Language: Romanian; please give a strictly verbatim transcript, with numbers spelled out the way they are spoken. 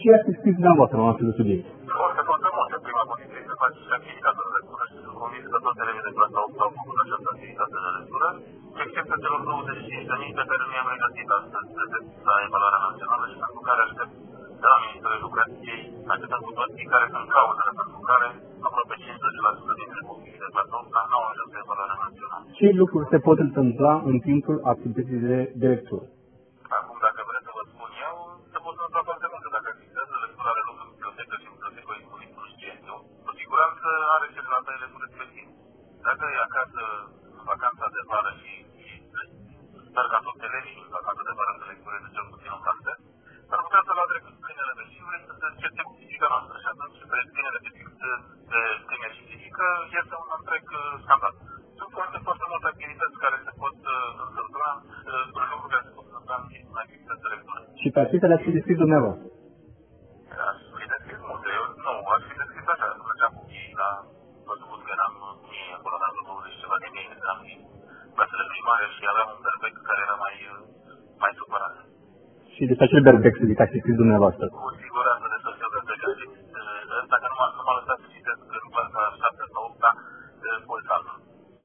Ce ați scris dumneavoastră la acest subiect? Foarte, foarte multe. Prima condiție este să faci și activitatea de lectură și sunt convins că toate elevii de clasa opt au făcut această activitate de lectură, cu excepția celor douăzeci și cinci de mii pe care nu i-am regăsit astăzi la evaluarea națională și pentru care aștept de la Ministerul Educației, așteptăm cu toții care sunt cauzele pentru care aproape cincizeci la sută dintre copiii de clasa opt nu au ajuns la evaluarea națională. Ce lucruri se pot întâmpla în timpul activității de, de lectură? Acum, dacă vreți să vă spun eu, se pot întâmpla foarte multe. Dacă activitează lectura are loc în bibliotecă și biblioteca e disponibil științiu, cu siguranță are celălalt elevul respectiv. Dacă e acasă în vacanța de vară și, și sper ca toți elevii în vacanța de vară să lectureze cel puțin în carte, ar putea să vadă cu câinele de șifre și să se încete cu fizica noastră. Și atunci, pe câinele de, de, de câine și fizică, este un întreg scandal. Sunt foarte, foarte multe activități care se pot uh, întâmpla, uh, lucruri care se pot întâmpla în activități de lectură. Și pe acestea le-ați fi descris dumneavoastră? Aș fi descris multe. Eu, nu, aș fi descris așa. Mergeam cu ei la văzut că eram mie acolo în anul douăzeci și ceva de mii, eram și clasele primare și aveam un berbec care era mai, mai supărat. Și despre acel berbec să zic, ați scris dumneavoastră? Cu siguranță.